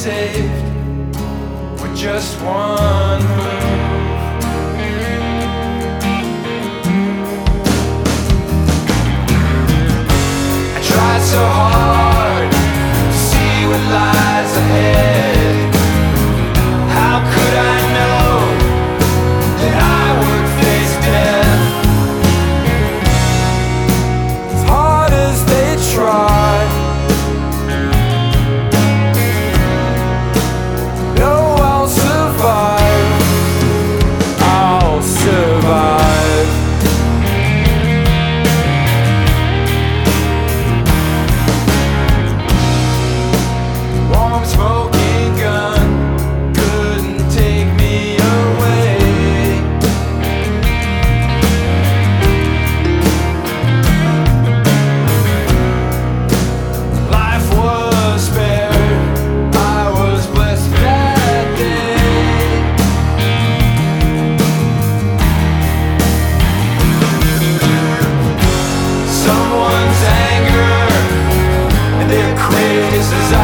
saved with just one move. I tried so hard to see what lies ahead. How could I know that I would face death? As hard as they try, no, I'll survive. I'll survive. Warm smoking gun couldn't take me away. Life was spared, I was blessed that day. Someone's anger and their crazes